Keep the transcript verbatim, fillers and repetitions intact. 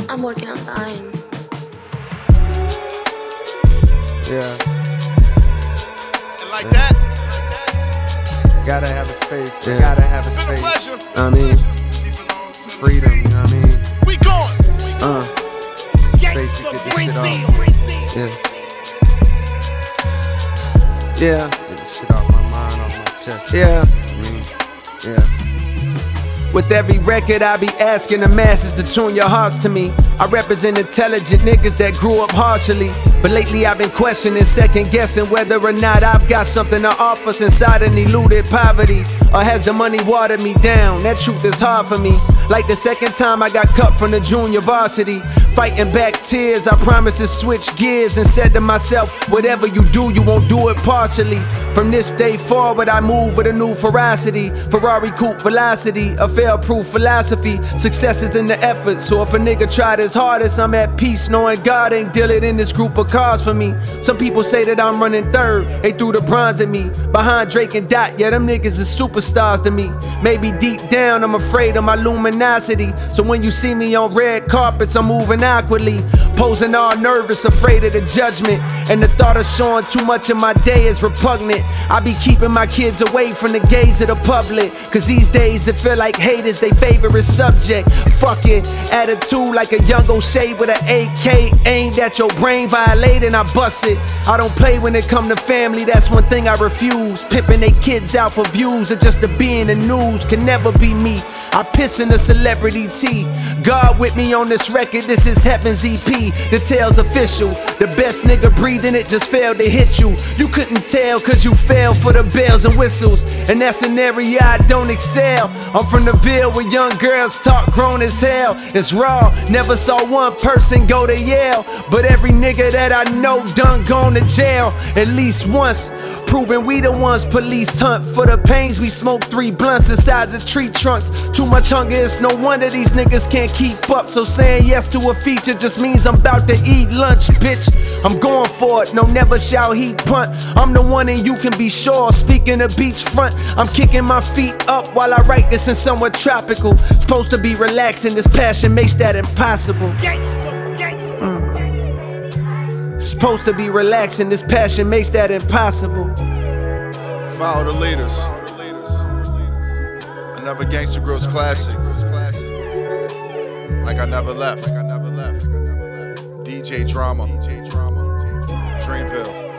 I'm working on dying. Yeah. And like that, Gotta have a space. Yeah. Yeah. Gotta have a it's been a space. pleasure. I mean, freedom, you know what I mean? We gone. Uh, space to get this shit off. Yeah. Yeah. Get this shit off my mind, off my chest. Yeah. I mean, yeah. With every record, I be asking the masses to tune your hearts to me. I represent intelligent niggas that grew up harshly. But lately I've been questioning, second guessing whether or not I've got something to offer since I done eluded poverty. Or has the money watered me down? That truth is hard for me. Like the second time I got cut from the junior varsity. Fighting back tears, I promised to switch gears and said to myself, whatever you do, you won't do it partially. From this day forward, I move with a new ferocity. Ferrari coupe velocity, a fail-proof philosophy. Success is in the effort, so if a nigga tried his hardest, I'm at peace knowing God ain't dealing in this group of cars for me. Some people say that I'm running third, they threw the bronze at me. Behind Drake and Dot, yeah, them niggas is superstars to me. Maybe deep down, I'm afraid of my luminosity. So when you see me on red carpets, I'm moving awkwardly. Posing all nervous, afraid of the judgment. And the thought of showing too much of my day is repugnant. I be keeping my kids away from the gaze of the public. Cause these days it feel like haters they favorite subject. Fuck it, attitude like a young O'Shea with an A K aimed at your brain, violating, I bust it. I don't play when it come to family, that's one thing I refuse. Pimping they kids out for views or just to be in the news can never be me. I piss in the celebrity tea. God with me on this record, this is Heaven's E P. The tale's official, the best nigga breathing it just failed to hit you. You couldn't tell cause you fell for the bells and whistles. And that's an area I don't excel. I'm from the Ville where young girls talk grown as hell. It's raw, never saw one person go to Yale. But every nigga that I know done gone to jail at least once. Proving we the ones police hunt for the pains. We smoke three blunts inside the tree trunks. Too much hunger, it's no wonder these niggas can't keep up. So saying yes to a feature just means I'm about to eat lunch, bitch. I'm going for it, no never shall he punt. I'm the one and you can be sure. Speaking of beachfront, I'm kicking my feet up while I write this in somewhere tropical. Supposed to be relaxing, this passion makes that impossible. Mm. Supposed to be relaxing, this passion makes that impossible. Follow the leaders. Another Gangsta Grills classic. Like I never left. D J Drama. Dreamville.